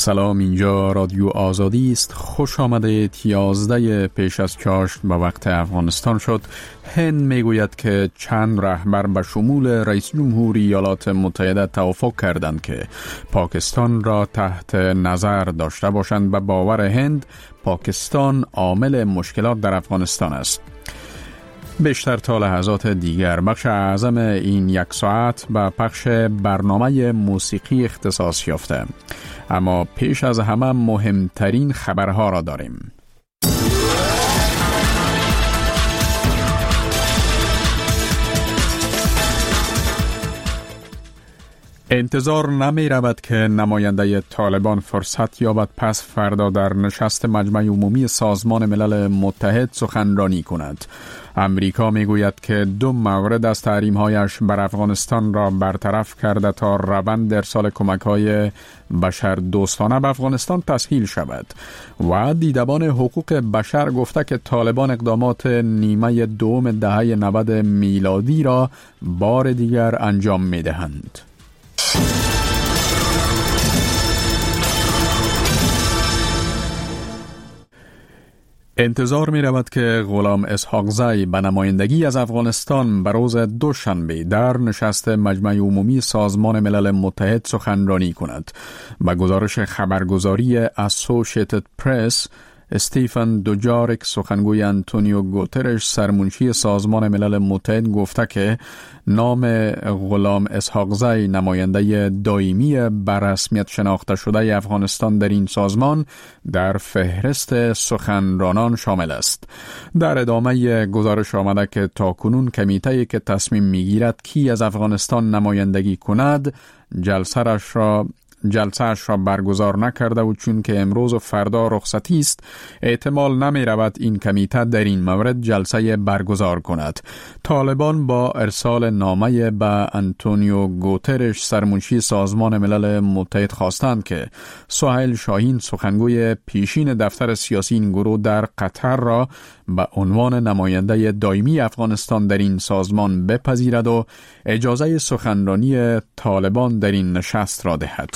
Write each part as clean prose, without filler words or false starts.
سلام، اینجا رادیو آزادی است. خوش آمده. 11 پیش از چاشت به وقت افغانستان شد. هند میگوید که چند رهبر به شمول رئیس جمهور ایالات متحده توافق کردند که پاکستان را تحت نظر داشته باشند. به باور هند پاکستان عامل مشکلات در افغانستان است. بیشتر تا لحظات دیگر بخش اعظم این یک ساعت به پخش برنامه موسیقی اختصاص یافته، اما پیش از همه مهمترین خبرها را داریم. انتظار نمی رود که نماینده طالبان فرصت یابد پس فردا در نشست مجمع عمومی سازمان ملل متحد سخنرانی کند. امریکا می گوید که 2 مورد از تحریم‌هایش بر افغانستان را برطرف کرده تا روند ارسال کمک‌های بشردوستانه به افغانستان تسهیل شود و دیدبان حقوق بشر گفته که طالبان اقدامات نیمه دوم دهه 90 میلادی را بار دیگر انجام می دهند. انتظار می رود که غلام اسحاقزی به نمایندگی از افغانستان به روز دوشنبه در نشست مجمع عمومی سازمان ملل متحد سخنرانی کند. به گزارش خبرگزاری اسوسییتد پرس، استیفن دوجارک سخنگوی آنتونیو گوترش سرمنشی سازمان ملل متحد گفته که نام غلام اسحاقزی نماینده دائمی بر رسمیت شناخته شده افغانستان در این سازمان در فهرست سخنرانان شامل است. در ادامه گزارش آمده که تاکنون کمیته که تصمیم میگیرد کی از افغانستان نمایندگی کند جلسه‌اش را برگزار نکرده و چون که امروز و فردا رخصتی است احتمال نمی رود این کمیته در این مورد جلسه برگزار کند. طالبان با ارسال نامه به آنتونیو گوترش سرمنشی سازمان ملل متحد خواستند که سهیل شاهین سخنگوی پیشین دفتر سیاسی این گروه در قطر را به عنوان نماینده دائمی افغانستان در این سازمان بپذیرد و اجازه سخنرانی طالبان در این نشست را دهد.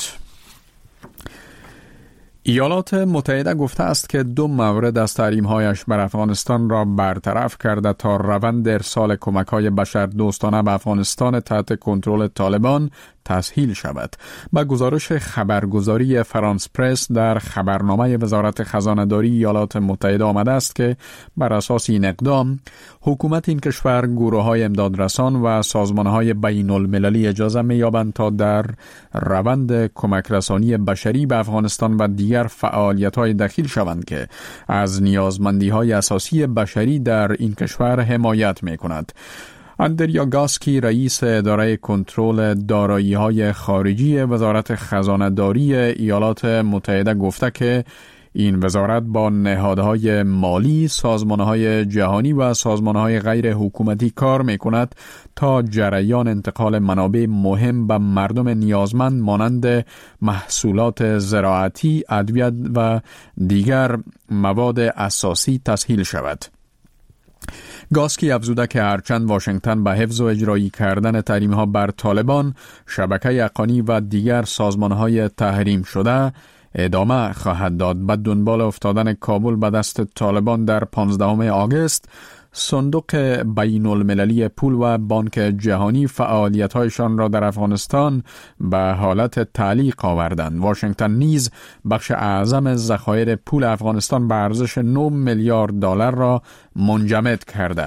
ایالات متحده گفته است که 2 مورد از تحریم‌هایش بر افغانستان را برطرف کرده تا روند ارسال کمک‌های بشردوستانه به افغانستان تحت کنترل طالبان تسهیل شود. با گزارش خبرگزاری فرانس پرس در خبرنامه وزارت خزانه‌داری ایالات متحده آمده است که بر اساس این اقدام حکومت این کشور گروه‌های امدادرسان و سازمان‌های بین‌المللی اجازه می‌یابند تا در روند کمک رسانی بشری به افغانستان و دیگر فعالیت‌های دخیل شوند که از نیازمندی‌های اساسی بشری در این کشور حمایت می‌کند. اندریا گاسکی رئیس اداره کنترل دارایی‌های خارجی وزارت خزانه‌داری ایالات متحده گفته که این وزارت با نهادهای مالی، سازمانهای جهانی و سازمانهای غیر حکومتی کار می‌کند تا جریان انتقال منابع مهم به مردم نیازمند مانند محصولات زراعتی، ادویه و دیگر مواد اساسی تسهیل شود. گاسکی افزوده که هرچند واشنگتن به حفظ و اجرایی کردن تحریم‌ها بر طالبان، شبکه حقانی و دیگر سازمان‌های تحریم شده ادامه خواهد داد. به دنبال افتادن کابل به دست طالبان در 15 آگوست، صندوق بین المللی پول و بانک جهانی فعالیت‌هایشان را در افغانستان به حالت تعلیق آوردند. واشنگتن نیز بخش اعظم ذخایر پول افغانستان به ارزش 9 میلیارد دلار را منجمد کرده.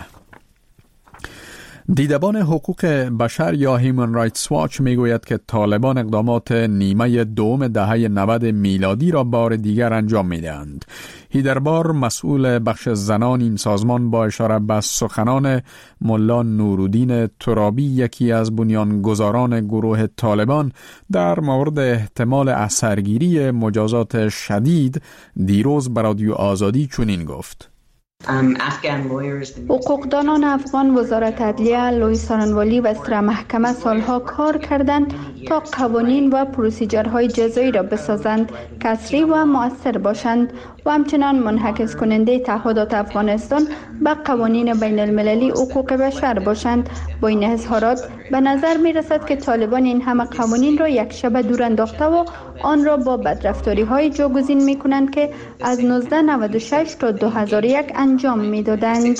دیدبان حقوق بشر یا هیومن رایتس واچ میگوید که طالبان اقدامات نیمه دوم دهه 90 میلادی را بار دیگر انجام میدهند. هیدربار مسئول بخش زنان این سازمان با اشاره به سخنان ملا نورالدین ترابی، یکی از بنیانگذاران گروه طالبان، در مورد احتمال اثرگیری مجازات شدید دیروز به رادیو آزادی چنین گفت: حقوقدانان افغان، وزارت عدلیه، لوی سارنوالی و استرا محکمه سالها کار کردند تا قوانین و پروسیجرهای جزایی را بسازند که عصری و مؤثر باشند و همچنان منعکس کننده تعهدات افغانستان به قوانین بین المللی حقوق بشر باشند. با این اظهارات به نظر می رسد که طالبان این همه قوانین را یک شبه دور انداخته و آن را با بدرفتاری های جاگزین می کنند که از 1996 تا 2001 انجام می دادند.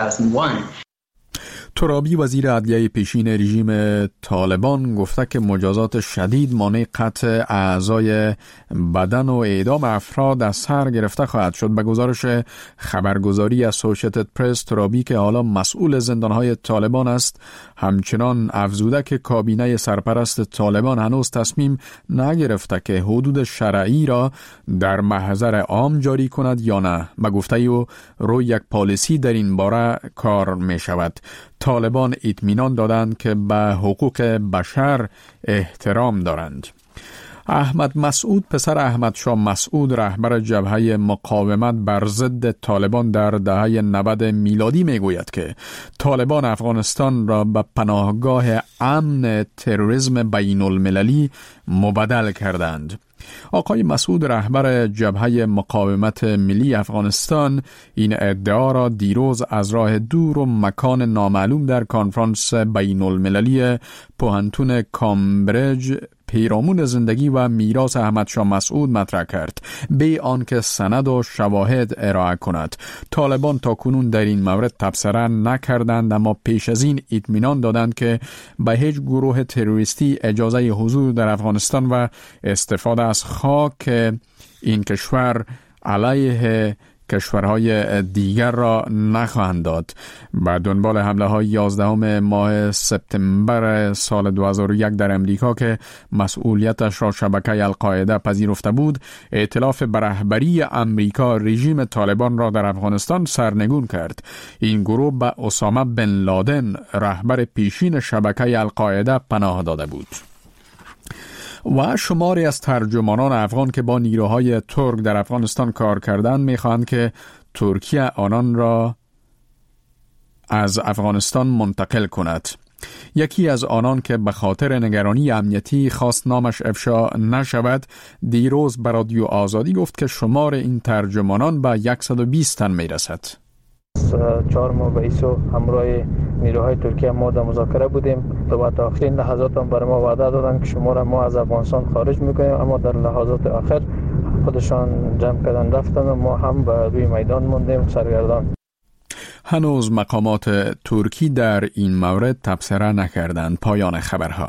ترابی وزیر عدلیه پیشین رژیم طالبان گفته که مجازات شدید مانع قطع اعضای بدن و اعدام افراد از سر گرفته خواهد شد. به گزارش خبرگزاری اسوسییتد پرس، ترابی که حالا مسئول زندانهای طالبان است همچنان افزوده که کابینه سرپرست طالبان هنوز تصمیم نگرفته که حدود شرعی را در محضر عام جاری کند یا نه. به گفته او روی یک پالیسی در این باره کار می شود. طالبان اطمینان دادند که به حقوق بشر احترام دارند. احمد مسعود، پسر احمد شاه مسعود، رهبر جبهه مقاومت بر ضد طالبان در دهه 90 میلادی میگوید که طالبان افغانستان را به پناهگاه امن تروریسم بین المللی مبدل کردند. آقای مسعود، رهبر جبهه مقاومت ملی افغانستان، این ادعا را دیروز از راه دور و مکان نامعلوم در کنفرانس بین المللی پوهنتون کامبریج پیرامون زندگی و میراث احمد شاه مسعود مطرح کرد، بی آنکه سند و شواهد ارائه کند. طالبان تاکنون در این مورد تبصره نکردند، اما پیش از این اطمینان دادند که به هیچ گروه تروریستی اجازه حضور در افغانستان و استفاده از خاک این کشور علیه کشورهای دیگر را نخواهند داد. به دنبال حمله های 11 ماه سپتامبر سال 2001 در امریکا که مسئولیتش را شبکه القاعده پذیرفته بود، ائتلاف به رهبری امریکا رژیم طالبان را در افغانستان سرنگون کرد. این گروه به اسامه بن لادن، رهبر پیشین شبکه القاعده، پناه داده بود. و شماری از ترجمانان افغان که با نیروهای ترک در افغانستان کار کردند می‌خواهند که ترکیه آنان را از افغانستان منتقل کند. یکی از آنان که به خاطر نگرانی امنیتی خواست نامش افشا نشود، دیروز به رادیو آزادی گفت که شمار این ترجمانان به 120 تن می‌رسد. 4 ماه به ایسو همراه نیروهای ترکیه ما در مذاکره بودیم و تا آخرین لحظات هم برای ما وعده دادن که شما را ما از افغانستان خارج میکنیم، اما در لحظات آخر خودشان جمع کردن رفتن و ما هم به روی میدان موندیم سرگردان. هنوز مقامات ترکی در این مورد تبصره نکردند. پایان خبرها.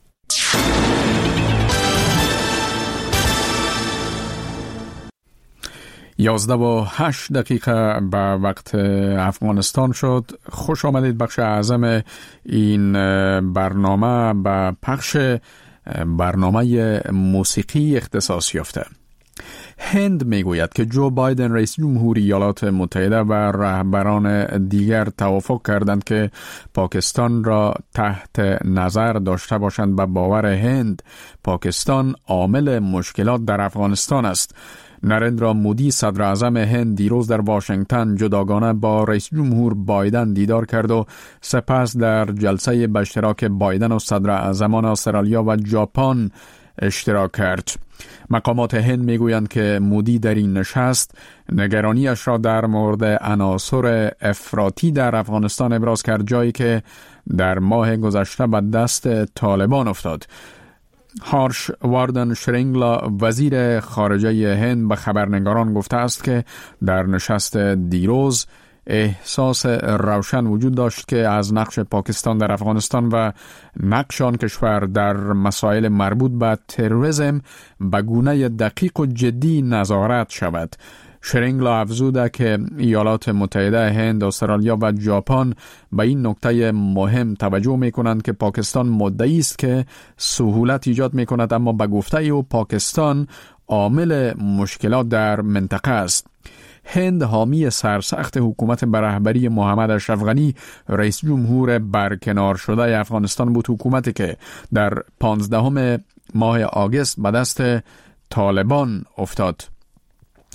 11:08 به وقت افغانستان شد. خوش آمدید بخش اعظم این برنامه به پخش برنامه موسیقی اختصاص یافته. هند میگوید که جو بایدن رئیس جمهوری ایالات متحده و رهبران دیگر توافق کردند که پاکستان را تحت نظر داشته باشند. به باور هند، پاکستان عامل مشکلات در افغانستان است. نریندرا مودی، صدر اعظم هند، دیروز در واشنگتن جداگانه با رئیس جمهور بایدن دیدار کرد و سپس در جلسه به اشتراک بایدن و صدر اعظمان استرالیا و ژاپن اشتراک کرد. مقامات هند میگویند که مودی در این نشست نگرانیش را در مورد عناصر افراطی در افغانستان ابراز کرد، جایی که در ماه گذشته به دست طالبان افتاد. هارش واردن شرینگلا، وزیر خارجه هند، به خبرنگاران گفته است که در نشست دیروز احساس روشن وجود داشت که از نقش پاکستان در افغانستان و نقش آن کشور در مسائل مربوط به تروریسم به گونه دقیق و جدی نظارت شود. شرینگلا افزوده که ایالات متحده، هند، استرالیا و ژاپن به این نکته مهم توجه می کنند که پاکستان مدعی است که سهولت ایجاد می کند، اما به گفته او پاکستان عامل مشکلات در منطقه است. هند حامی سرسخت حکومت به رهبری محمد اشرف غنی، رئیس جمهور برکنار شده افغانستان بود، حکومتی که در 15 ماه آگوست به دست طالبان افتاد.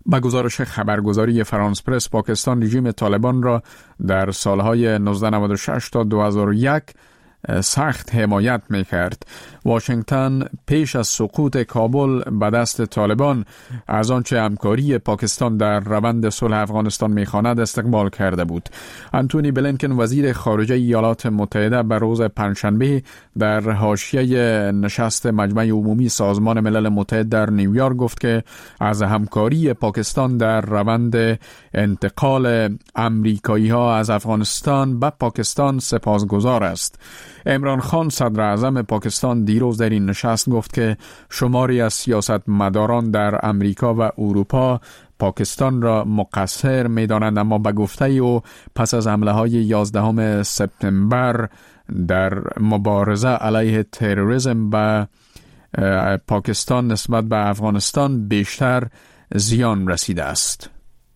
با گزارش خبرگزاری فرانس پرس، پاکستان رژیم طالبان را در سالهای 1996 تا 2001 سخت حمایت می‌کرد. واشنگتن پیش از سقوط کابل به دست طالبان از آنچه همکاری پاکستان در روند صلح افغانستان می‌خواند استقبال کرده بود. آنتونی بلینکن وزیر خارجه ایالات متحده به روز پنجشنبه در حاشیه نشست مجمع عمومی سازمان ملل متحد در نیویورک گفت که از همکاری پاکستان در روند انتقال امریکایی‌ها از افغانستان به پاکستان سپاسگزار است. عمران خان صدر اعظم پاکستان دیروز در این نشست گفت که شماری از سیاستمداران در امریکا و اروپا پاکستان را مقصر می‌دانند، اما به گفته او پس از حمله‌های 11 سپتامبر در مبارزه علیه تروریسم به پاکستان نسبت به افغانستان بیشتر زیان رسیده است.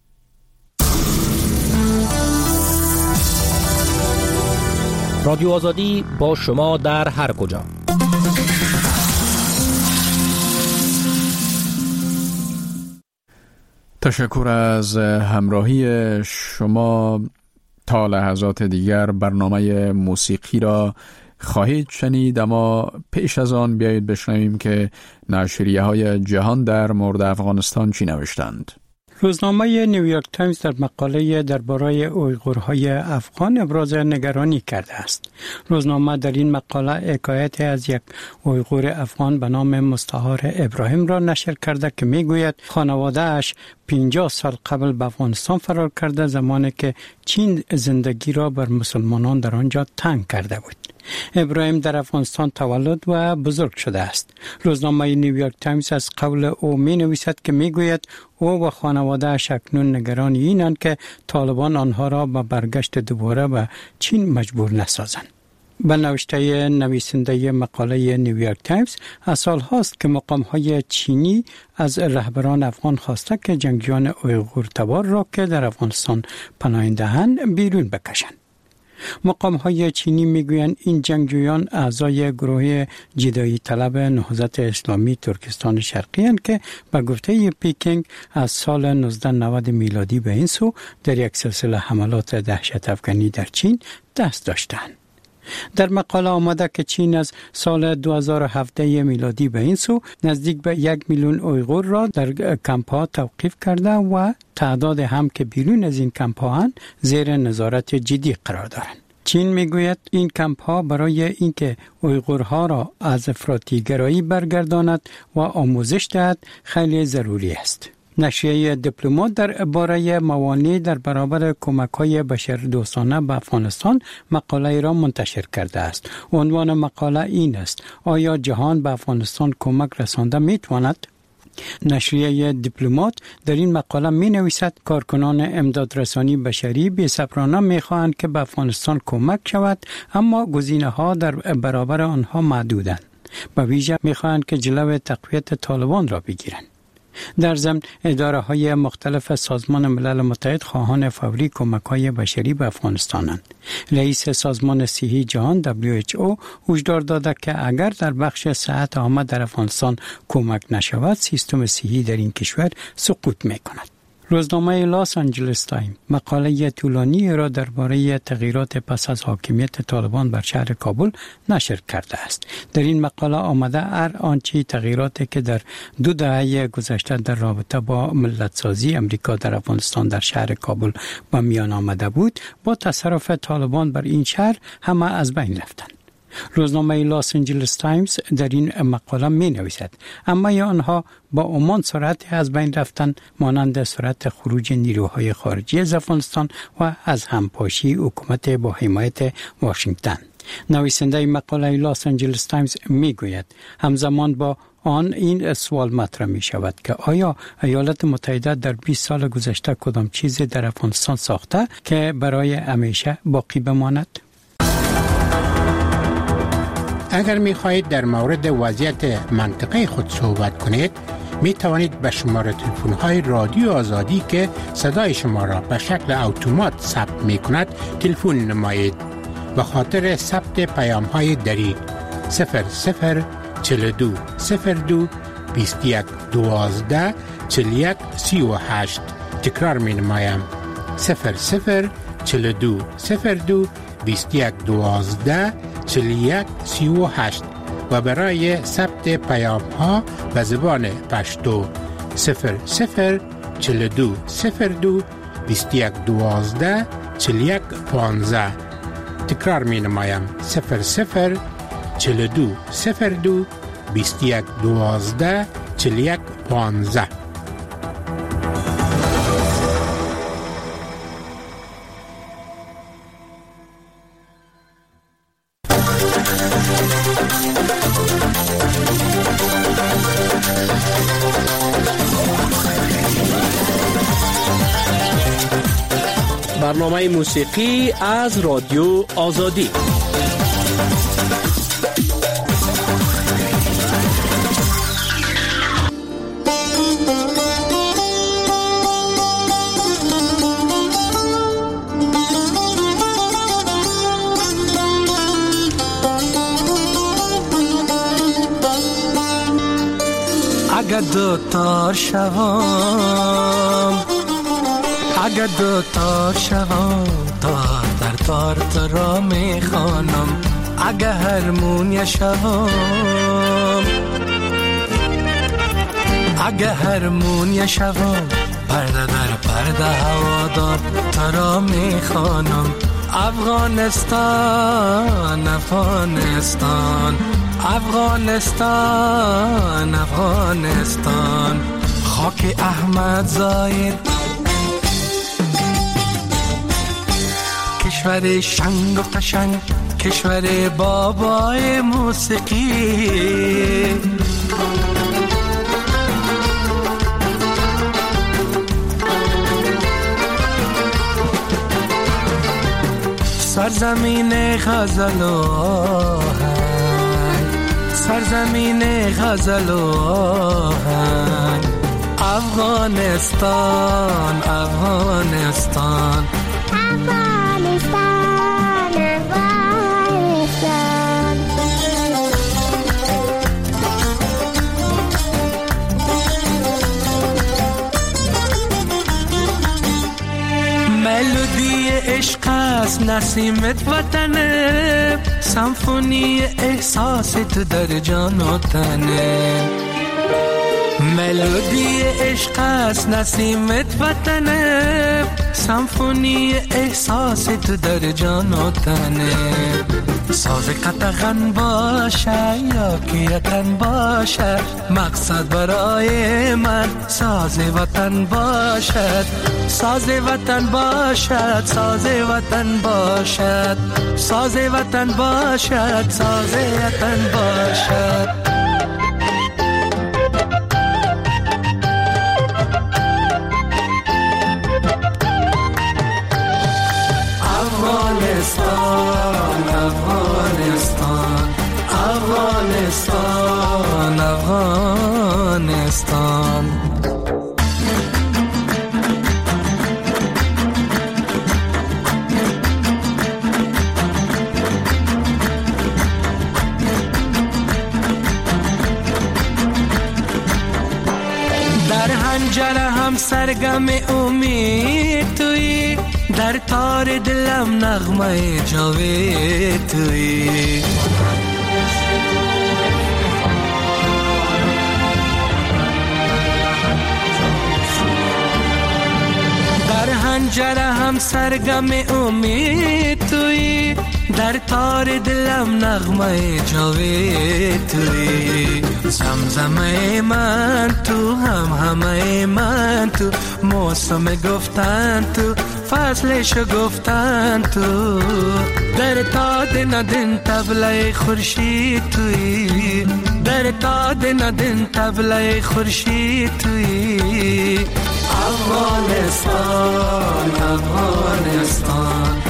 رادیو آزادی با شما در هر کجا. تشکر از همراهی شما. تا لحظات دیگر برنامه موسیقی را خواهید شنید، اما پیش از آن بیایید بشنویم که نشریه های جهان در مورد افغانستان چی نوشتند. روزنامه نیویورک تایمز در مقاله درباره اویغورهای افغان ابراز نگرانی کرده است. روزنامه در این مقاله حکایت از یک اویغور افغان به نام مستعار ابراهیم را نشر کرده که میگوید خانواده اش 50 سال قبل به افغانستان فرار کرده، زمانی که چین زندگی را بر مسلمانان در آنجا تنگ کرده بود. ابراهیم در افغانستان تولد و بزرگ شده است. روزنامه نیویورک تایمز از قول او می نویسد که می گوید او و خانواده اش اکنون نگران اینند که طالبان آنها را به برگشت دوباره به چین مجبور نسازند. به نوشته نویسنده مقاله نیویورک تایمز، از سال هاست که مقام‌های چینی از رهبران افغان خواسته که جنگجویان اویغور تبار را که در افغانستان پناه دهند بیرون بکشند. مقام‌های چینی میگویند این جنگجویان اعضای گروه جدایی طلب نهضت اسلامی ترکستان شرقی هستند که به گفته پیکینگ از سال 1990 میلادی به این سو در یک سلسله حملات دهشت افغانی در چین دست داشتند. در مقاله آمده که چین از سال 2017 میلادی به این سو نزدیک به 1 میلیون اویغور را در کمپ‌ها توقیف کرده و تعداد هم که بیرون از این کمپ‌ها زیر نظارت جدی قرار دارند. چین میگوید این کمپ‌ها برای اینکه اویغورها را از افراطی‌گرایی برگرداند و آموزش دهد خیلی ضروری است. نشریه دیپلمات در باره موانع در برابر کمک‌های بشردوستانه به افغانستان مقاله را منتشر کرده است. عنوان مقاله این است: آیا جهان به افغانستان کمک رسانده می‌تواند؟ نشریه دیپلمات در این مقاله می نویسد کارکنان امدادرسانی بشری بی‌صبرانه می خواهند که به افغانستان کمک شود، اما گزینه‌ها در برابر آنها محدودند. به ویژه می خواهند که جلو تقویت طالبان را بگیرند. در ضمن اداره‌های مختلف سازمان ملل متحد خواهان فوری کمک‌های بشری به افغانستانند. رئیس سازمان صحی جهان WHO هشدار داده که اگر در بخش صحت عامه در افغانستان کمک نشود، سیستم صحی در این کشور سقوط می‌کند. روزنامه لاس آنجلس تایم مقاله طولانی را درباره تغییرات پس از حاکمیت طالبان بر شهر کابل نشر کرده است. در این مقاله آمده هر آنچه تغییراتی که در 2 دهه گذشته در رابطه با ملت‌سازی امریکا در افغانستان در شهر کابل به میان آمده بود، با تصرف طالبان بر این شهر همه از بین رفتند. روزنامه لاس آنجلس تایمز در این مقاله می نویسد اما آنها با عمان سرعت از بین رفتن مانند سرعت خروج نیروهای خارجی از افغانستان و از همپاشی حکومت با حمایت واشنگتن. نویسنده مقاله لاس آنجلس تایمز می گوید همزمان با آن این سوال مطرح می شود که آیا ایالات متحده در 20 سال گذشته کدام چیزی در افغانستان ساخته که برای همیشه باقی بماند؟ اگر می خواهید در مورد وضعیت منطقه خود صحبت کنید، می توانید به شماره تلفن های رادیو آزادی که صدای شما را به شکل اتومات ثبت می کند تلفن نمایید. به خاطر ثبت پیام های دری 004202 2112 41 38. تکرار می نمایم 00 42 02 21 12 41 38 و برای ثبت پیام ها به زبان پشتو 00 42 02 21 12 41 15. تکرار می نمایم 00 42 02 21 12 41 15. برنامه موسیقی از رادیو آزادی. اگر دو تار شوام، اگر دو تار شوام، تار در تار تو را میخوانم. اگر هرمونیا شوام، اگر هرمونیا شوام، پرده در پرده هوادار تو را میخوانم. افغانستان افغانستان افغانستان افغانستان، خاک احمد زاید، کشور شنگ و قشنگ، کشور بابای موسیقی. سرزمین غزل و آهنگ، سرزمین غزل و آهنگ، افغانستان افغانستان افغانستان افغانستان. ملودی عشق است نسیمت وطنه، سمفونی احساس تو در جان و تنه. ملودی عشق است نسیمت وطنه، سمفونی احساس تو در جان و تنه. ساز قطغن باشه یا کیتن باشه، مقصد برای من ساز وطن باشد. ساز وطن باشد، ساز وطن باشد، ساز وطن باشد، ساز وطن باشد. افغانستان افغانستان افغانستان افغانستان. در هنجره هم سرگم امید تویی، در تار دلم نغمه جاوید تویی. در هنجره هم سرگم امید تویی، در تار دلم نغمه جاوید تویی. زمزمه من تو، همه من تو، موسم گفتن تو، فصلشو گفتن تو. در تا دن طبله خورشید تویی، در تا دن طبله خورشید تویی. افغانستان افغانستان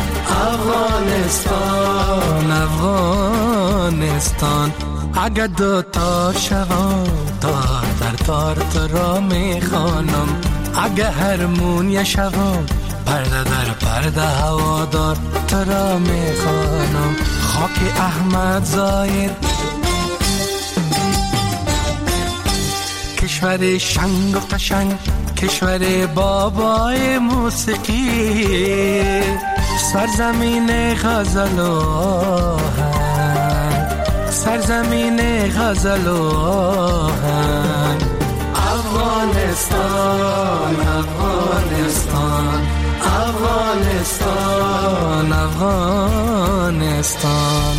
افغانستان افغانستان. اگر دو تار شوام، تار در تار تو را میخوانم. اگر هرمونیا شوام، پرده در پرده هوادار تو را میخوانم. خاک احمد زاید، کشور شنگ و قشنگ، کشور بابای موسیقی، سرزمین غزل و آهنگ، سرزمین غزل و آهنگ. افغانستان افغانستان افغانستان افغانستان.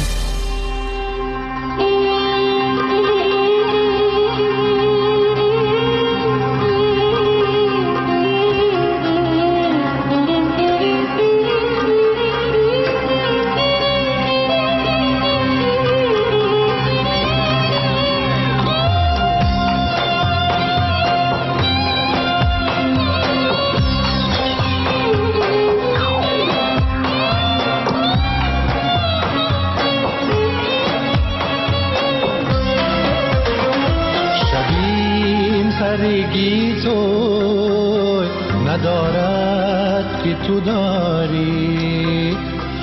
ندارد که تو داری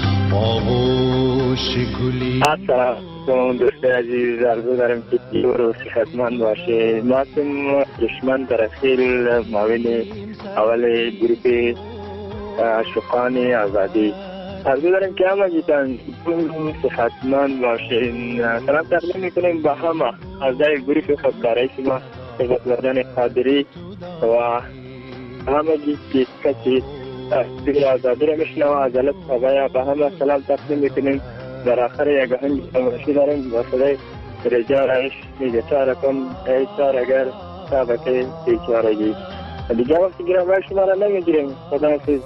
آغوش گلی. السلام دوستان عزیز، عرض دارم که دور و صحتمند باشه. ما هم دشمن ترخیل معاون اول گروپ عاشقان آزادی. عرض دارم که همه جیتان دور صحتمند باشه. سلام تقدیم میکنیم به همه اعضای گروپ خودکارای شما، سید مردان قادری و همه که کسی دور آزادی را میشنوه. عجلت خواهی به همه سلام تقدیم میکنیم. در آخر یک آهنگ فرمایشی داریم با صدای رجا رایش میگه چاره کن ای چاره‌گر سابقه بیچارگی. دیگه وقتی گرامای شما را نمیگیریم. خدا حافظ.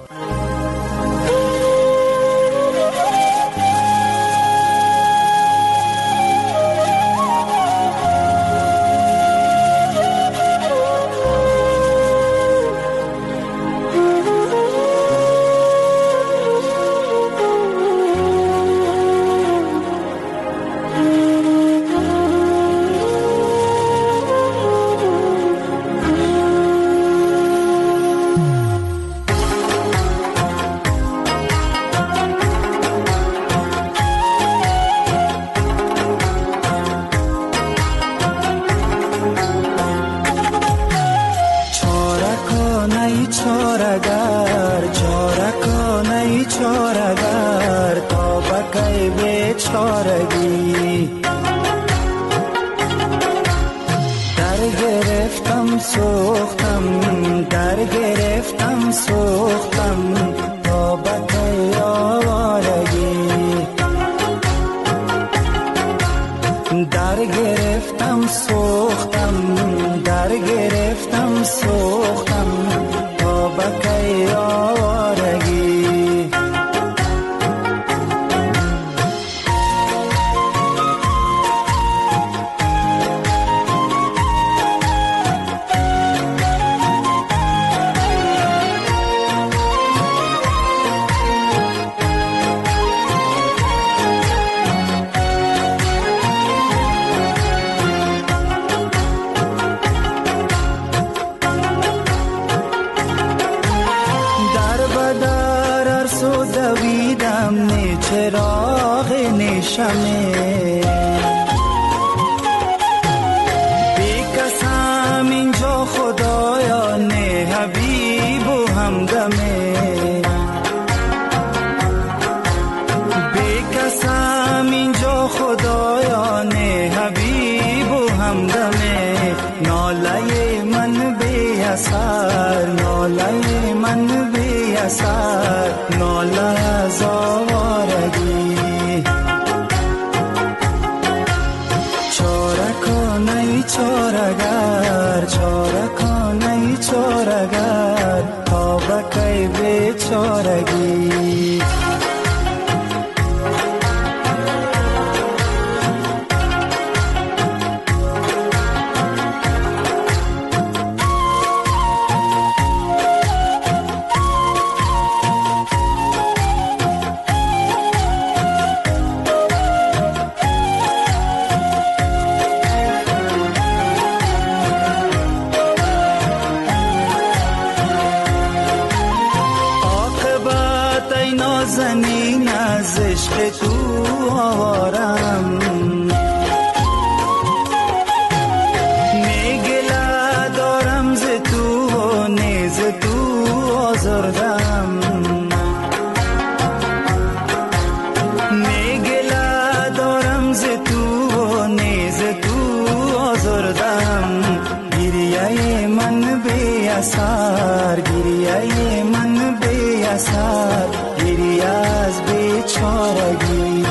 بیچارگی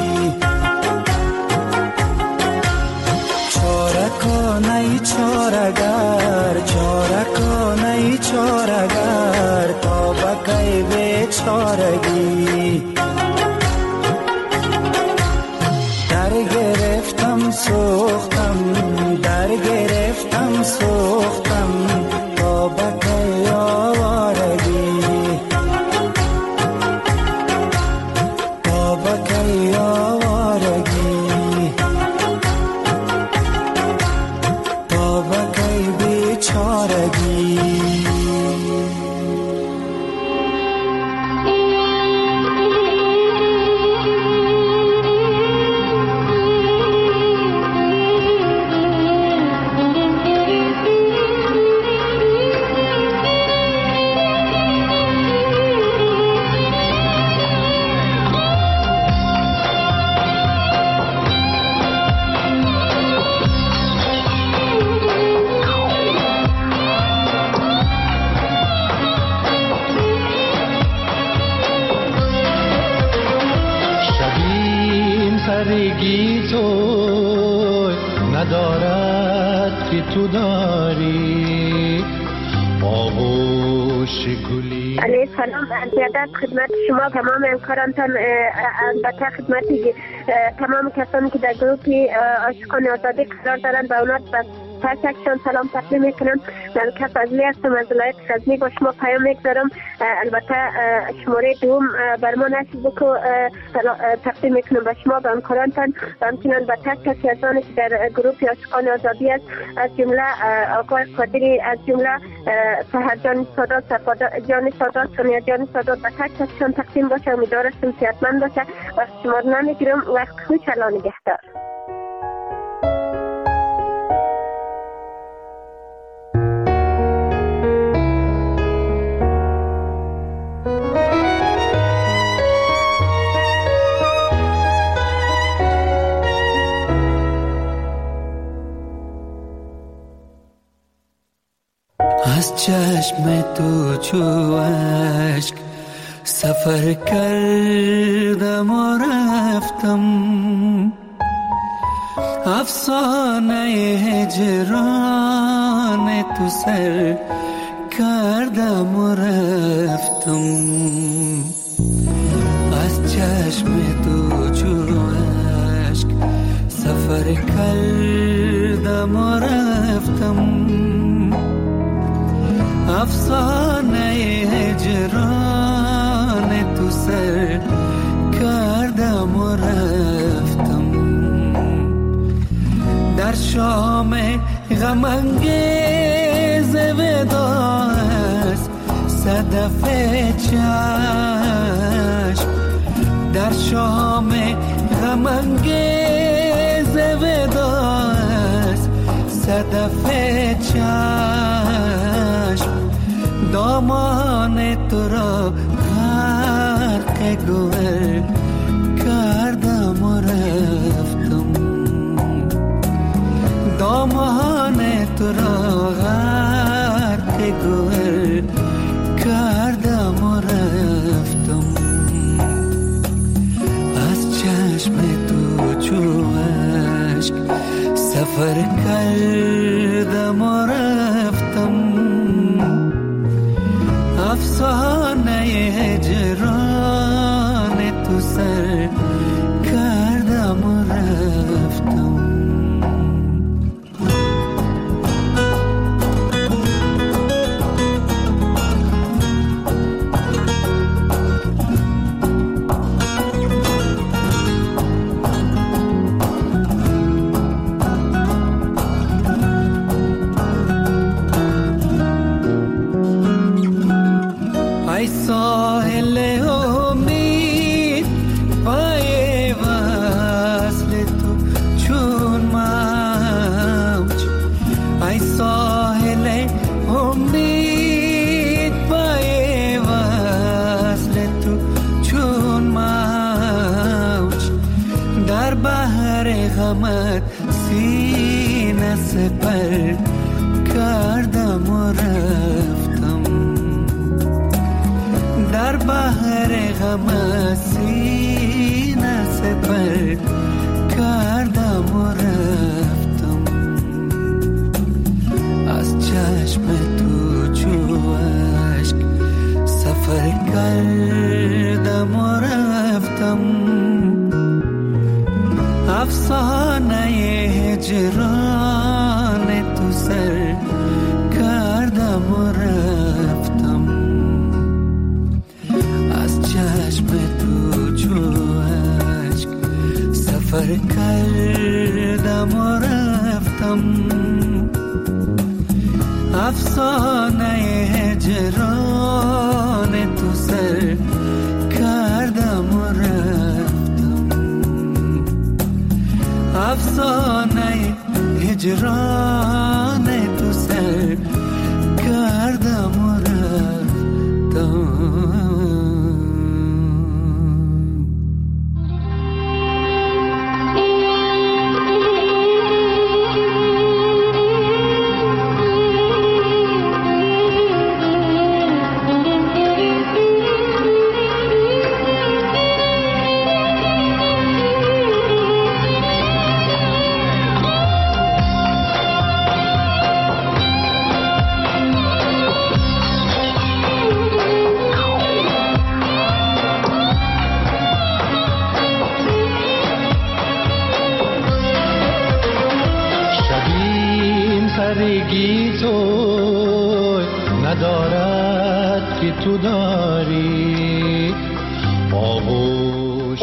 چاره کنی چارگر چاره کنی چارگر تا بکی بیچارگی در گرفتم سوختم در گرفتم سوختم تا بکی آوارگی تا بکی آوارگی تا بکی بیچارگی سرگی تو ندارد که تو داری آغوش گلی. علیه السلام، زیادت خدمت شما تمام همکارانتان، البته خدمت تمام کسانی که در گروه عاشقان آزادی قرار دارند و اونات تکشان سلام تقدیم میکنم. ملکه فضلی هستم از ولایت غزنی، با شما پیام میگذارم. البته شماره دوم بر ما نصیب بکو تقدیم میکنم به شما، به همکارانتان و همچنان به تک کسی از آنی که در گروه عاشقان آزادی است، از جمله آقای قادری، از جمله سحر جان سادات، جان سادات، سونیا جان سادات، به تک کسیشان تقدیم باشه. امیدوارم صحتمند باشه. وقت شما رو نمیگیرم، وقت خوش، الله نگهدار. از چشم تو چو اشک سفر کردم و رفتم، افسانه هجران تو سر کردم و رفتم. از چشم تو چو اشک سفر کردم و رفتم، افسانه هجران تو سر کردم و رفتم. در شام غم انگیز ودا است صدف چشم، در شام غم انگیز ودا است صدف چشم. دامان تو را غرق گوهر کردم و رفتم، دامان تو را غرق گوهر کردم و رفتم. از چشم تو چو اشک سفر کردم و رفتم، افسانه هجران تو سر کردم و رفتم. ای ساحل امید پای وصل تو چون موج، ای ساحل امید پای وصل تو چون موج، در بحر غمت سینه سپر کردم و رفتم، در بحر غم سینه افسانه هجران تو سر کردم و رفتم، از چشم تو چو اشک سفر کردم و رفتم، افسانه هجران تو سر کردم و رفتم، افسانه هجران تو سر کردم و رفتم. سرگی تو ندارد که تو داری آغوش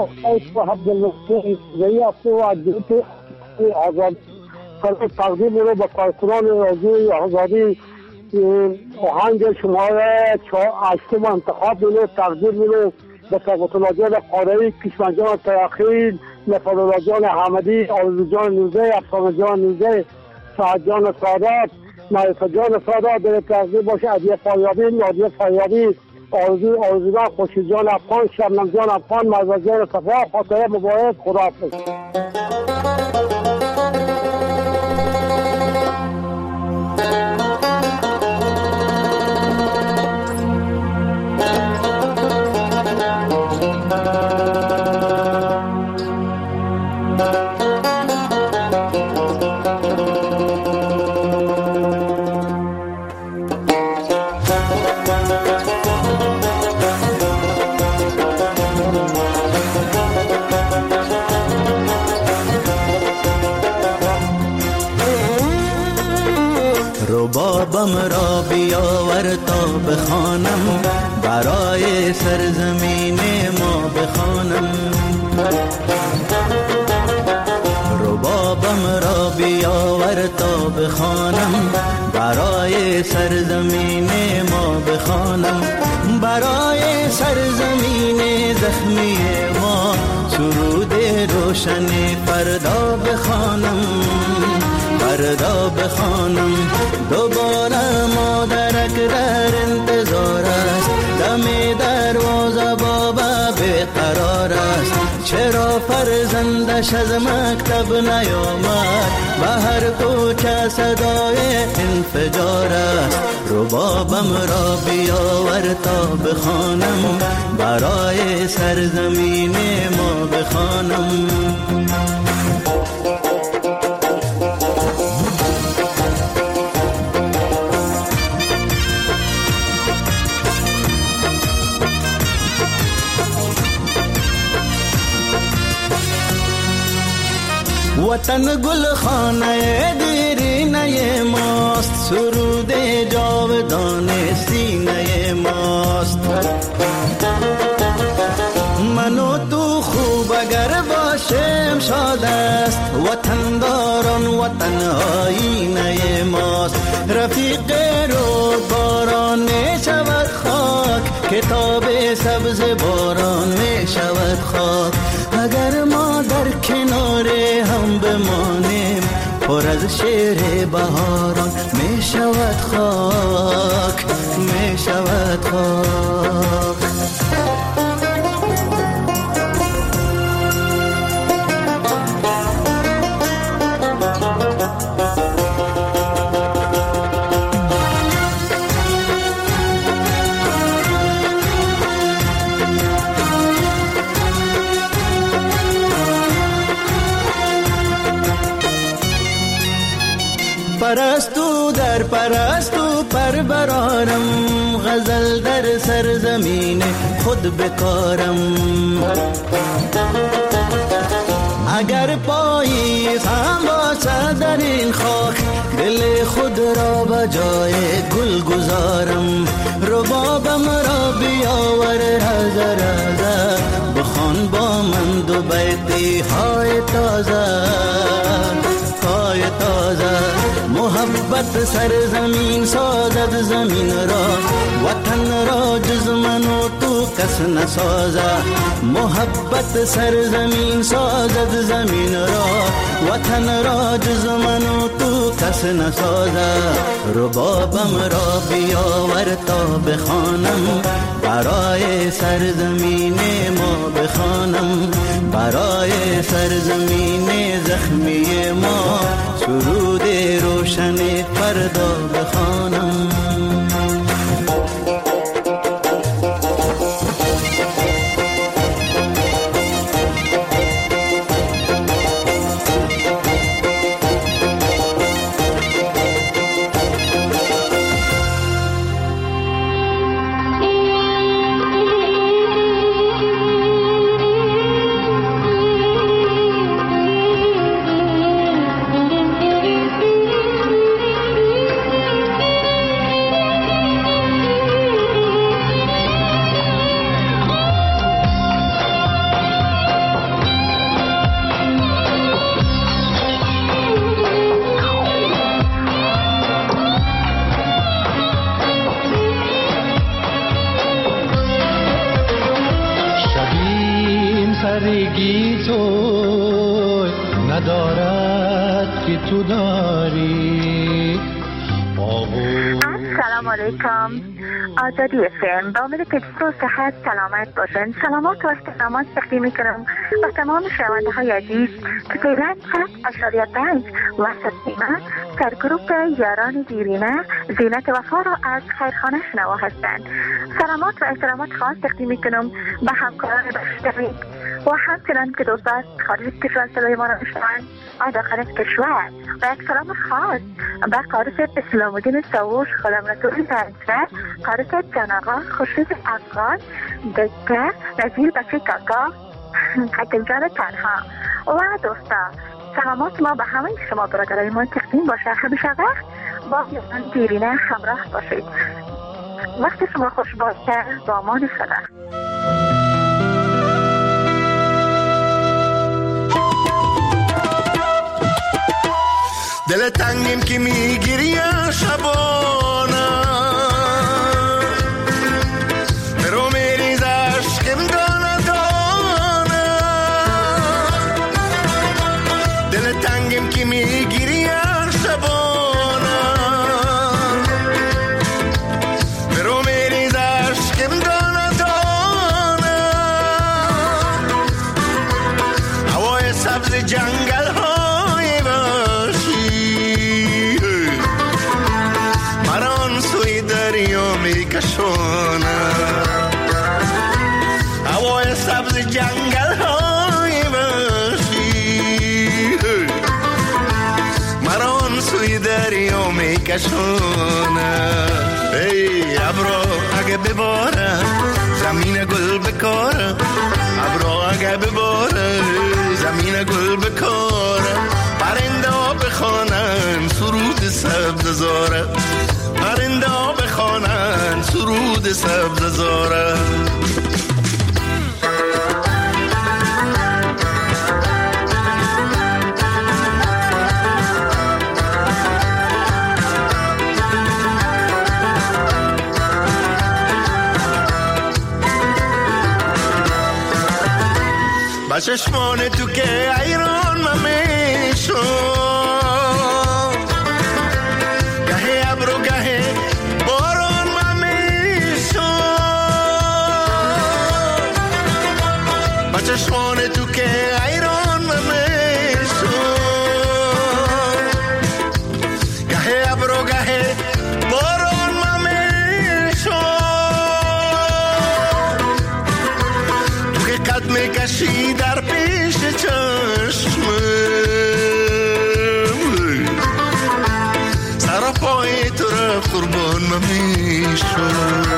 تقدیم رو به کارکنان رادیوی آزادی آهنگ شماره 8 انتخاب رو تقدیم رو به سقوط جان قادری، کشمن جان ترخیل، نفر جان حمدی، آرزو جان نوزه، افسانه جان نوزه، سعد جان سادات، معرفت جان سادات، در تقدیم باشه عدیه فایابی، نادیه فایابی، آرزوگان خوشی جان افغان، شبنم جان افغان، مرزا جان صفا، خاطره مبارک، خداحافظ. ربابم را بیاور تا بخوانم، برای سرزمین ما بخوانم. ربابم را بیاور تا بخوانم، برای سرزمین ما بخوانم. برای سرزمین زخمی ما سرود روشن فردا بخوانم، فردا بخوانم. دوباره مادرک در انتظار است، دم دروازه بابا بیقرار است. چرا فرزندش از مکتب نیامد، به هر کوچه صدای انفجار است. ربابم را بیاور تا بخوانم، برای سرزمین ما بخوانم. وطن گل خانه دیرینه ماست، سرود جاودان سینه ماست. من و تو خوب اگر باشیم شاد است، وطن داران وطن آینه ماست. رفیق رو باران می شود خاک، کتاب سبز باران می شود خاک. اگر ما در کنار هم بمانیم، پر از شعر بهاران می شود خاک، می شود خاک. پرستو در پرستو پر برارم، غزل در سرزمین خود بکارم. اگر خاک دل خود را به جای گل گذارم. ربابم را بیاور رزه رزه بخوان با من دو بیتی های تازه های تازه. محبت سرزمین سازد زمین را، وطن را جز من و تو کس نسازه. محبت سرزمین سازد زمین را، وطن را جز من و تو کس نسازه. ربابم را بیاور تا بخوانم، برای سرزمین ما بخوانم، برای سرزمین زخمی ما سرود روشن فردا بخوانم. سرگی تو ندارد که تو داری. السلام علیکم. آزادی FM با امید که تو صحت سلامت باشن. سلامات و استقامت تقدیم میکنم و تمام شنونده های عزیز که فعلا 100.5 وسط نیمه در گروپ یاران دیرینه زینت وفا را از خیرخانه شنوا هستند. سلامات و احترامات خاص تقدیم میکنم به همکاران بشتری و همچنان که دوستان خارج کشور صدای ما را میشنوند و داخل کشور. و یک سلام خاص به قارس اسلام الدین ساووش، خالم رسول پنجره، قارس جان آقا، خورشید افغان، دکتر نزیل بچه کاکا، حکم جان تنها. و دوستان سلامات ما به همه شما برادرای ما تقدیم باشه. همیشه وقت با یاران دیرینه همراه باشید. وقت شما خوش باشه. با امان خدا. دل تنگیم که میگیری شبانه برو میریز عشقم دانه دانه. دل تنگیم که میگیری شبانه برو میریز عشقم دانه دانه. هوای سبز جنگل های دریا میکشونه. هوای سبز جنگل های وحشی مران سوی دریا میکشونه. ای ابرو اگه بباره زمین گل بکاره، ابرو اگه بباره زمین گل بکاره. پرنده ها بخوانن سرود سبز زاره، پرنده ها بخوانن سرود سبز زاره. با چشمان تو که ایران ممیشو، گهه ابرو گهه باران ممیشو. با چشمان تو که ایران ممیشو، گهه ابرو گهه باران ممیشو. تو که قد میکشی در پیش چشمه، سر پای تو را قربان ممیشو.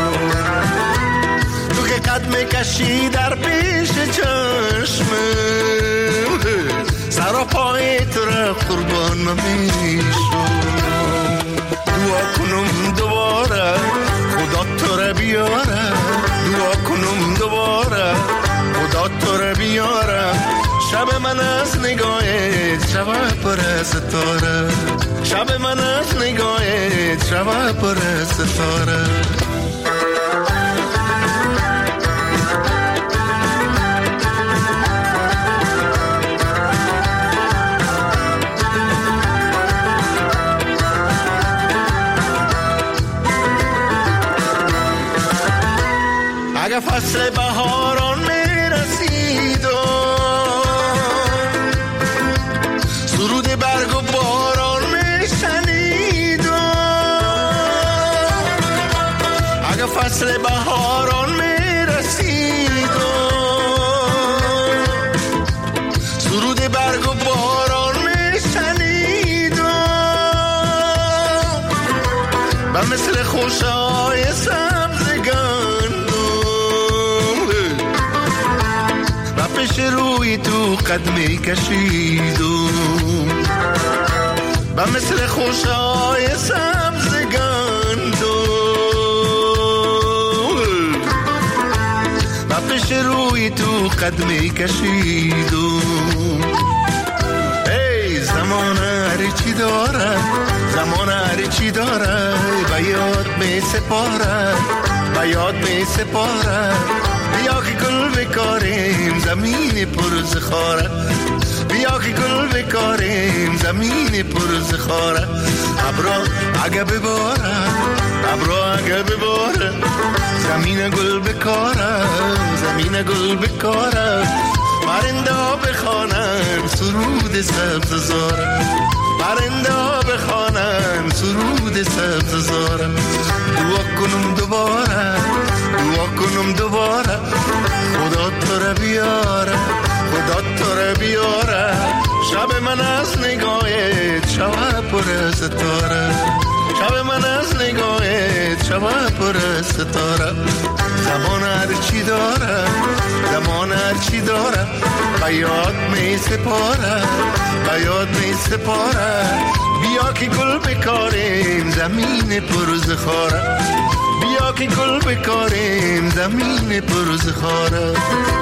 تو که قد میکشی در پیش چشمه، سر پای تو را قربان ممیشو. میارم. شب من از نگاهت شب پر ستاره، شب من از نگاهت شب پر ستاره. اگه فصل بهاران میرسید و سرود برگ و باران میشنید و اگه فصل بهاران میرسید و سرود برگ و باران میشنید و مثل خوشای سبزگان پیش روی تو قدمی کشیدم و مثل خوشای سبزگان تو و پیش روی تو قدمی کشیدم. ای زمان هر چی داره، زمان هر چی داره به یاد می سپاره، به یاد می سپاره. بیا که گل بکاریم زمین پر زخاره، بیا که گل بکاریم زمین پر زخاره. ابرا اگه بباره، ابرا اگه بباره، زمین گل بکاره، زمین گل بکاره. پرنده ها بخوانن سرود سبز زاره، پرنده ها بخوانن سرود سبز زاره. دعا کنم دوباره، دعا کنم دوباره، خدا تو را بیاره، خدا تو را بیاره. شب من از نگاهت شب پر ستاره، شب من از نگاهت شب پر ستاره. زمان هر چی داره، زمان هر چی داره به یاد می سپاره، به یاد می سپاره. بیا که گل بکاریم زمین پر زخاره، بیا که گل بکاریم زمین پر زخاره.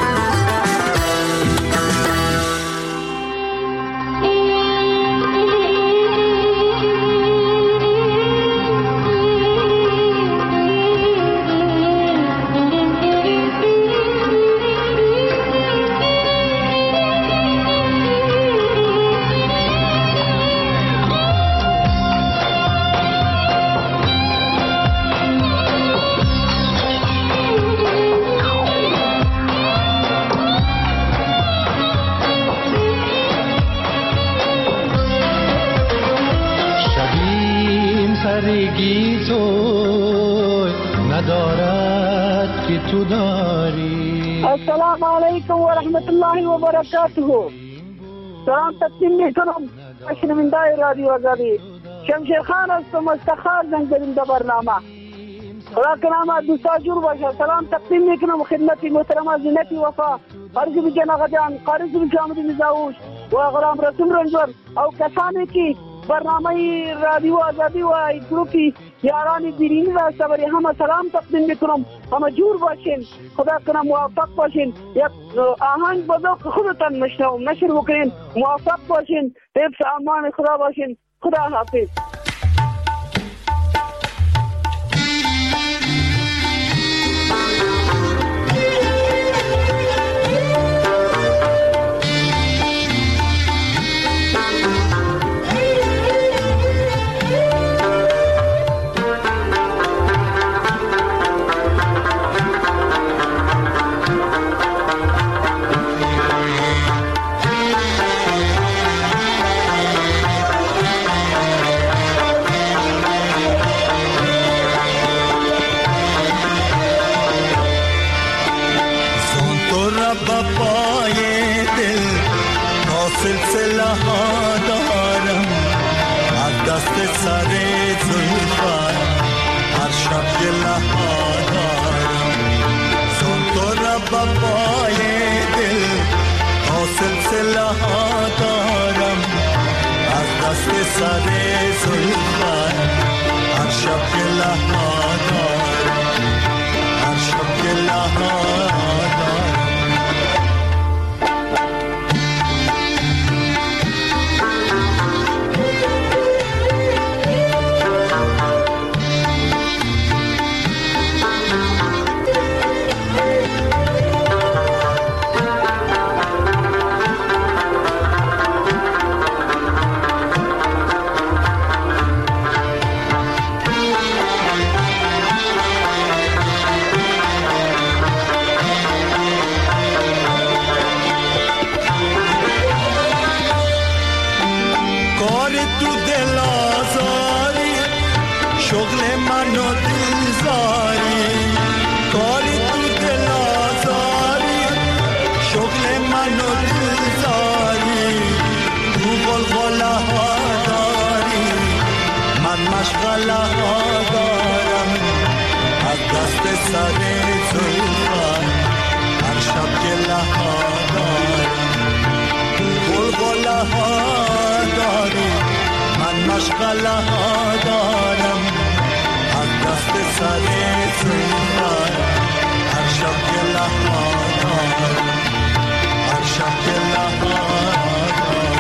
السلام علیکم و رحمت الله و برکاته. سلام تقدیم میکنم شنونده رادیو آزادی. شمشیر خان هستم از تخار زنگ زدیم در برنامه. خدا کنامه دوستا جور باشه. سلام تقدیم میکنم خدمت محترمه زینت وفا، قارض بجان آقا جان، قارض بجامد نزاوش و غلام رسول رنجور او کسانی که برنامه رادیو آزادی و گروپی یاران دیرینی را سبری همه سلام تقدیم میکنم. همه جور باشین، خدا کنم موفق باشین. یک آهنگ بذوق خودتان مشنوم نشر بکنین. موفق باشین، حفظ امان خدا باشین. خدا حافظ. شغل منو دلزاری، کاری تو دل آزاری، شغل منو دلزاری، تو غلغله ها داری، من مشغله ها دارم، از دست سر زلفت هر شب گله ها دارم، تو غلغله ها داری، من مشغله ها دارم، از دست سر زلفت هر شب گله ها دارم، هر شب گله ها دارم.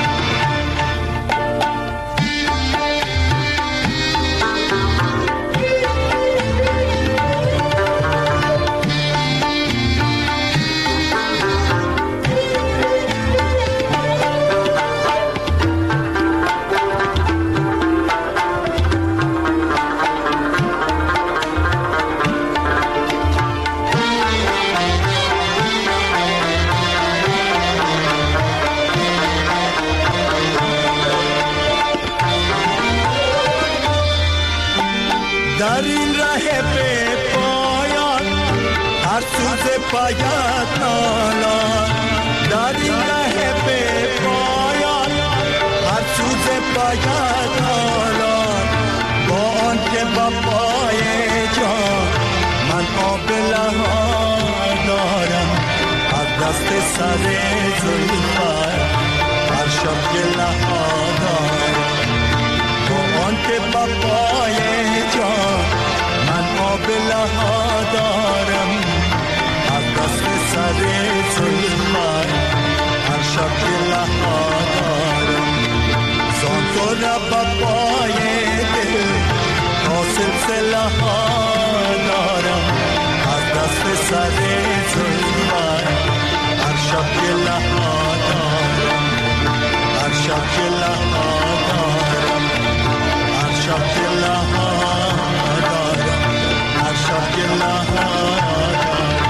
در این ره به پایان هر سوز پایت نالان، در این ره به پایان هر سوز پایت نالان، با آن که با پای جان من آبله ها دارم، از دست سر زلفت هر شب گله ها دارم، با آن که با پای جان من آبله ها دارم، از دست سر زلفت هر شب گله ها دارم، زان تو را با پای دل تا سلسله ها دارم، از دست سر زلفت هر شب گله ها دارم، هر شب گله ها دارم، هر شب گله ها دارم، هر شب گله ها دارم.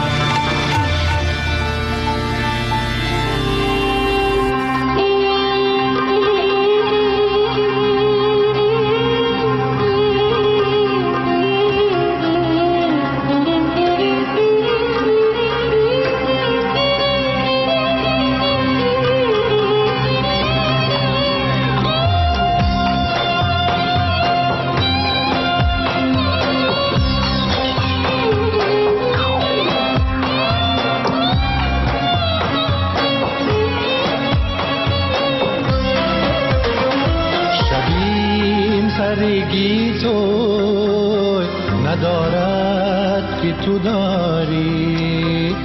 سرگی تو ندارد که تو داری،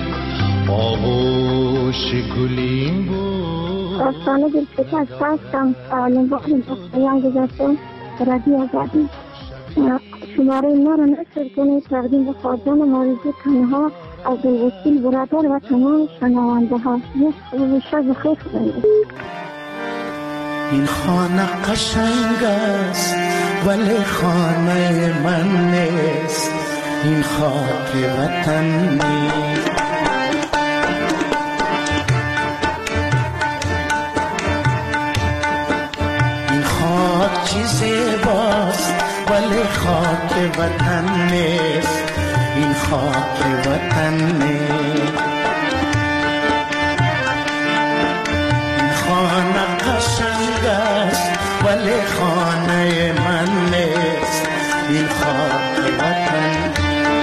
آغوش گلیم بود. آستانه دلشکست هستم، اولین بار بیان گذاشتم رادیو آزادی. شماره 9 را نشر کنید، تقدیم به خواجان ماریزی تنها از دلوسیل برادر و تمام شنونده ها. یک شب خیر کنید. این خانه قشنگ است ولی خانه من نیست، این خاک وطن نیست. این خاک چی زیباست ولی خاک وطن نیست، این خاک وطن نیست. این خانه قشنگ است ولی خانه من نیست، این خاک وطن.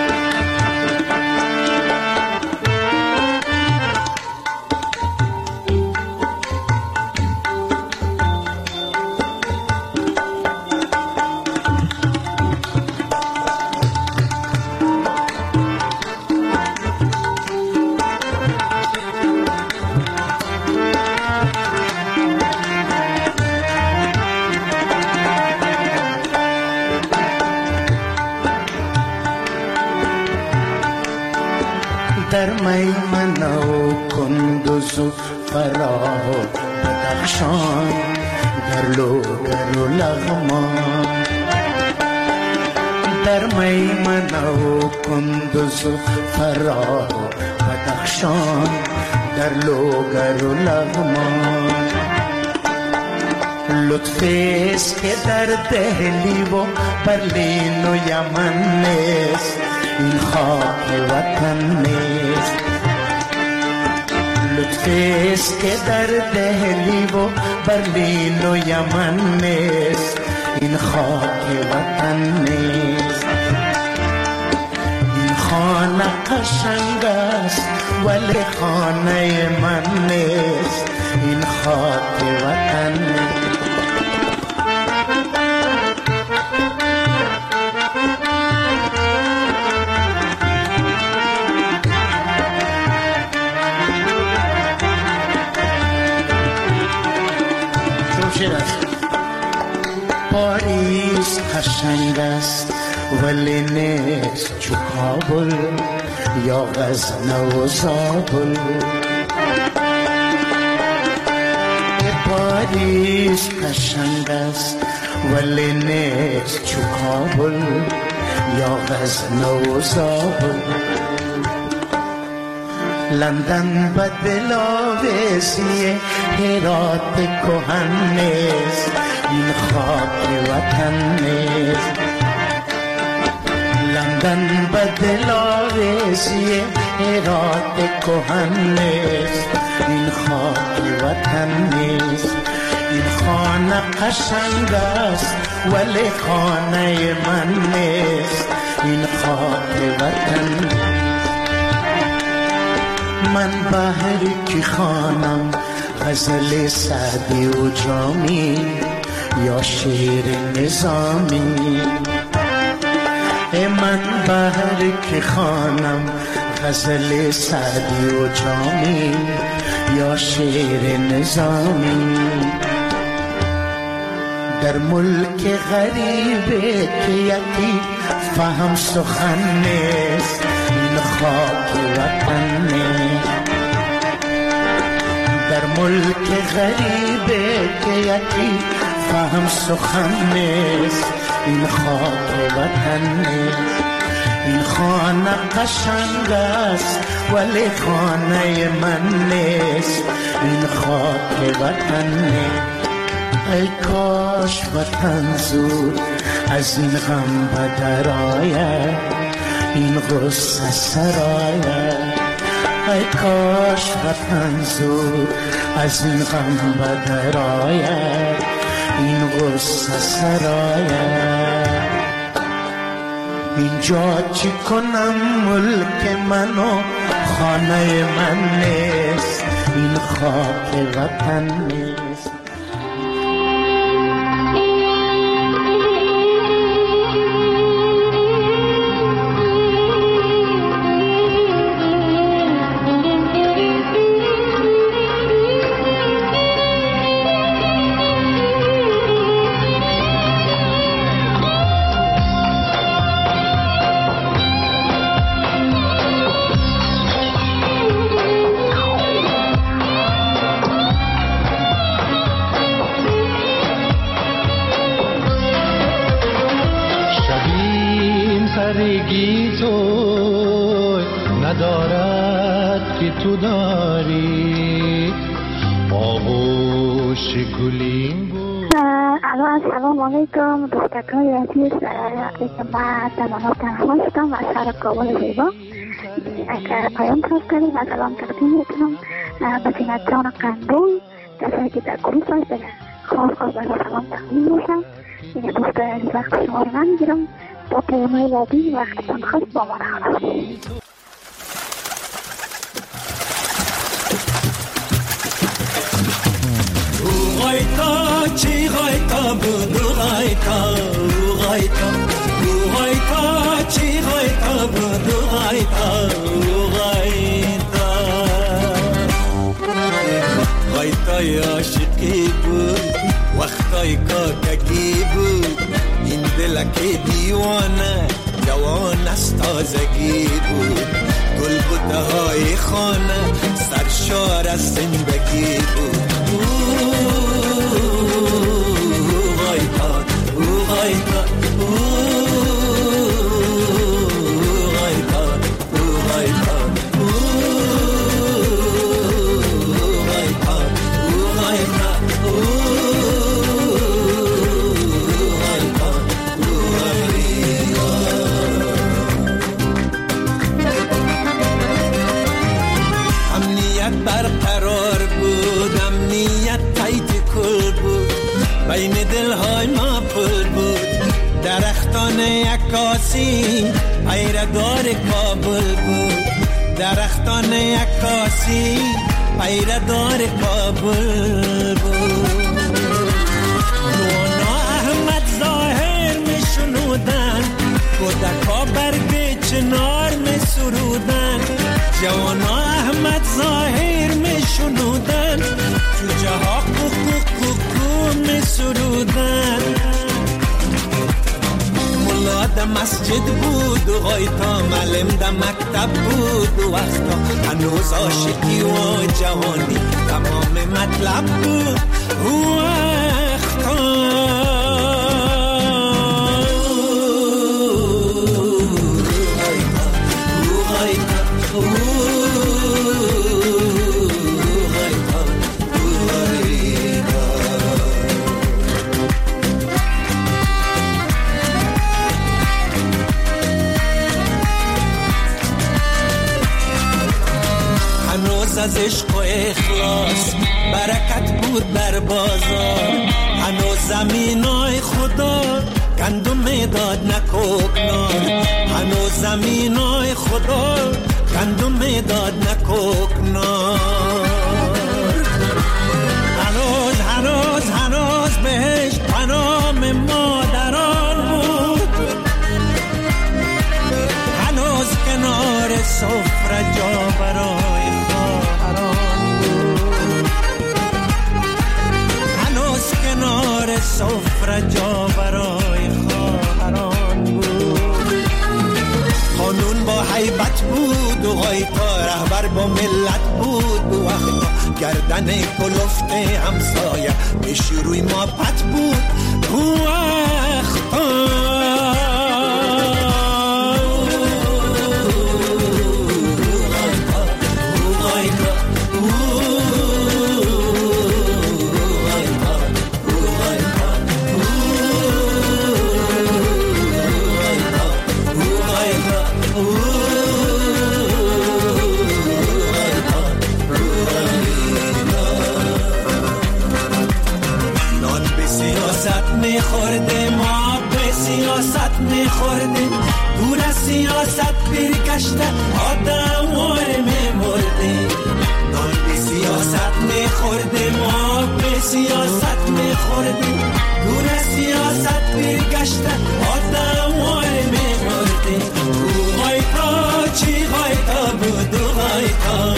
در میمنه و کندوز و فراه و بدخشان، در لوگر و لغمان. در میمنه و کندوز و فراه و بدخشان، در لوگر و لغمان. لطفیست که در دهلی و برلین و یمن نیست، این خاک وطن نیست. لطفیست که در دهلی و برلین و یمن نیست، این خاک وطن نیست. این خانه قشنگ است ولی خانه من نیست، این خاک وطن نیست. پاریس قشنگ است ولی نیست چو کابل یا غزنه و زابل. پاریس قشنگ است ولی نیست چو کابل یا غزنه و زابل. لندن به دلاویزی هرات کهن نیست، این خاک وطن نیست. لندن به دلاویزی هرات کهن نیست، این خاک وطن نیست. این خانه قشنگ است ولی خانه من نیست، این خاک وطن نیست. من بهر کی خوانم غزل سعدی و جامی یا شعر نظامی؟ من بهر کی خوانم غزل سعدی و جامی یا شعر نظامی؟ در ملک غریبه که یکی فهم سخن نیست، این خاک وطن نیست. در ملک غریبه که یکی فهم سخن نیست، این خاک وطن نیست. این خانه قشنگ است ولی خانه من نیست، این خاک وطن نیست. ای کاش وطن زود از این غم بدر آید، این غصه سرآید. ای کاش وطن زود از این غم بدر آید، این غصه سرآید. اینجا چی کنم ملک من و خانه من نیست، این خاک وطن نیست. سرگی تو ندارد که تو داری آغوش گلیم بود. السلام علیکم دوستکای عزیز، من در مناطق هستم و شهر کابل زیبا. اگر پیام خواست کردیم و سلام تقدیم میکنم به زینت جان قندون، کسایی که در گروه هست خواست برای سلام تقدیم میشم. این دوست عزیز وقت شما رو نمیگیرم، با پیامهای بعدی وقتتان خواست با ما نخواست. غایتا چی غایتا بود غایتا غایتا چی غایتا بود غایتا غایتای عاشقی بود وقتای کاکگی بود این دلک دیوانه جوان از تازگی بود گلبوته های خانه سرشار از زندگی بود بین دلهای ما پل بود درختان عکاسی پیردار کابل بود درختان عکاسی پیردار کابل بود نونا احمد ظاهر می شنودن کودکا برگ چنار می سرودن جوانا احمد ظاهر می شنودن جوجه ها کوکو کوکو می سرودن ملا ده مسجد بود و غایتا معلم ده مکتب بود و وقتا هنوز عاشقی و جوانی تمام مطلب بود و وقتا از عشق و اخلاص برکت بود در بازار هنوز زمینای خدا گندم میداد نکوکنار هنوز زمینای خدا گندم میداد نکوکنار هنوز بهش پنام مادران بود هنوز کنار سفره جا برای کنار سفره جا برای خواهران بود قانون با حیبت بود و غایتا رهبر با ملت بود و وقتا گردن کلفت همسایه به شروع ما پت بود و وقتا میخورده ما به سیاست میخورده دور از سیاست برگشته آدم واره میمرده نان به سیاست میخورده ما به سیاست میخورده دور از سیاست برگشته آدم واره میمرده او غایتا چی غایتا بود او غایتا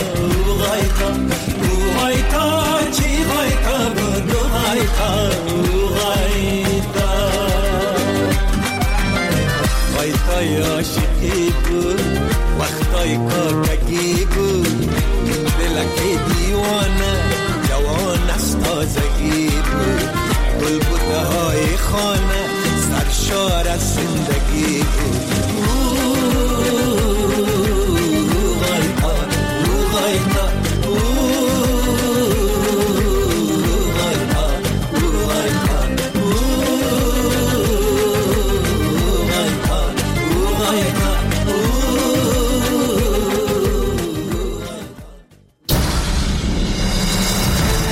چی غایتا بود او غایتا غایتای عاشقی بود وقتای کار